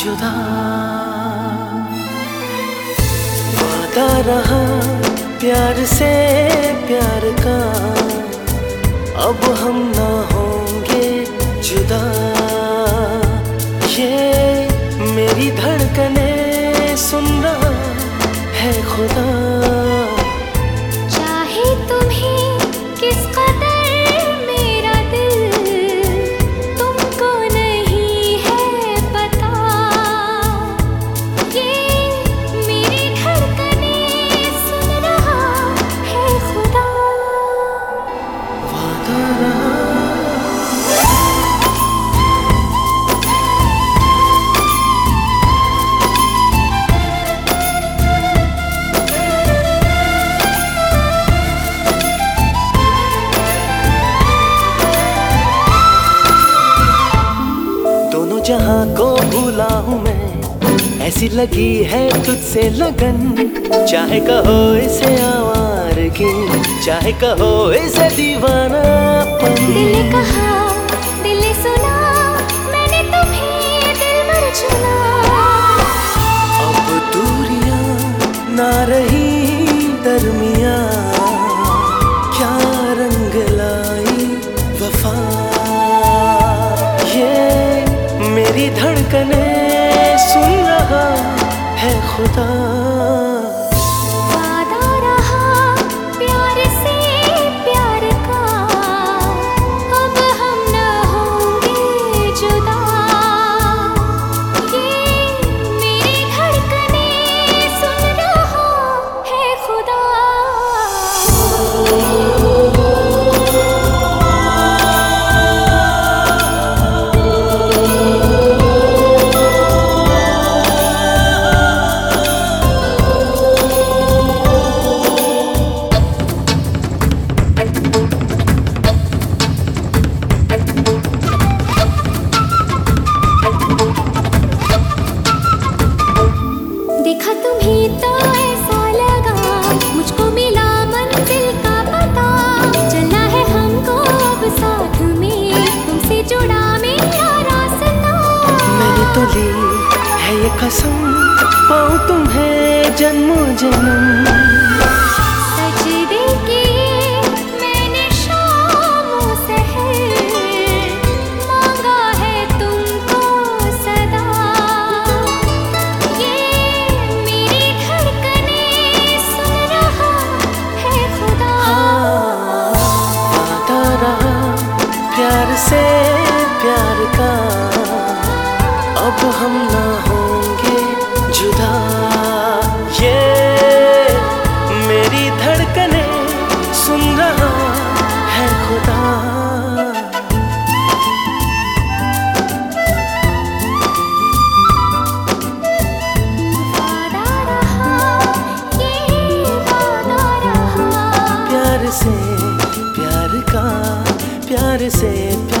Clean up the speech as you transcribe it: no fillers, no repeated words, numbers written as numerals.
जुदा। वादा रहा प्यार से प्यार का, अब हम ना होंगे जुदा। ये मेरी धड़कने सुन रहा है खुदा। चाहे तुम्हें किस कदर मेरा दिल, तुमको नहीं है पता। ये मेरी धड़कने सुन रहा है खुदा। वादा रहा जहाँ को भूला हूँ मैं, ऐसी लगी है तुझसे लगन। चाहे कहो इसे आवारगी, चाहे कहो इसे दीवानापन। दिल कहा दिल सुना, मैंने तुम्हें दिलबर चुना। अब दूरियां ना रही दरमियां, क्या रंग लाई वफा। मेरी धड़कने सुन रहा है खुदा। वादा रहा प्यार से प्यार का, अब हम न होंगे जुदा। ये मेरी धड़कने सुन रहा है खुदा। देखा तुम्हें तो ऐसा लगा, मुझको मिला मंजिल का पता। चलना है हमको अब साथ में, तुमसे जुड़ा मेरा रास्ता। मैंने तो ली है ये कसम, पाऊं तुम्हें जन्मों जन्म। सजदे किए मैंने शामों सहर, मांगा है तुमको सदा। ये मेरी धड़कने सुन रहा है खुदा। वादा रहा प्यार से प्यार का, अब हम ना होंगे जुदा। ये मेरी धड़कने सुन रहा है खुदा। वादा रहा ये वादा रहा, प्यार से प्यार का, प्यार से प्यार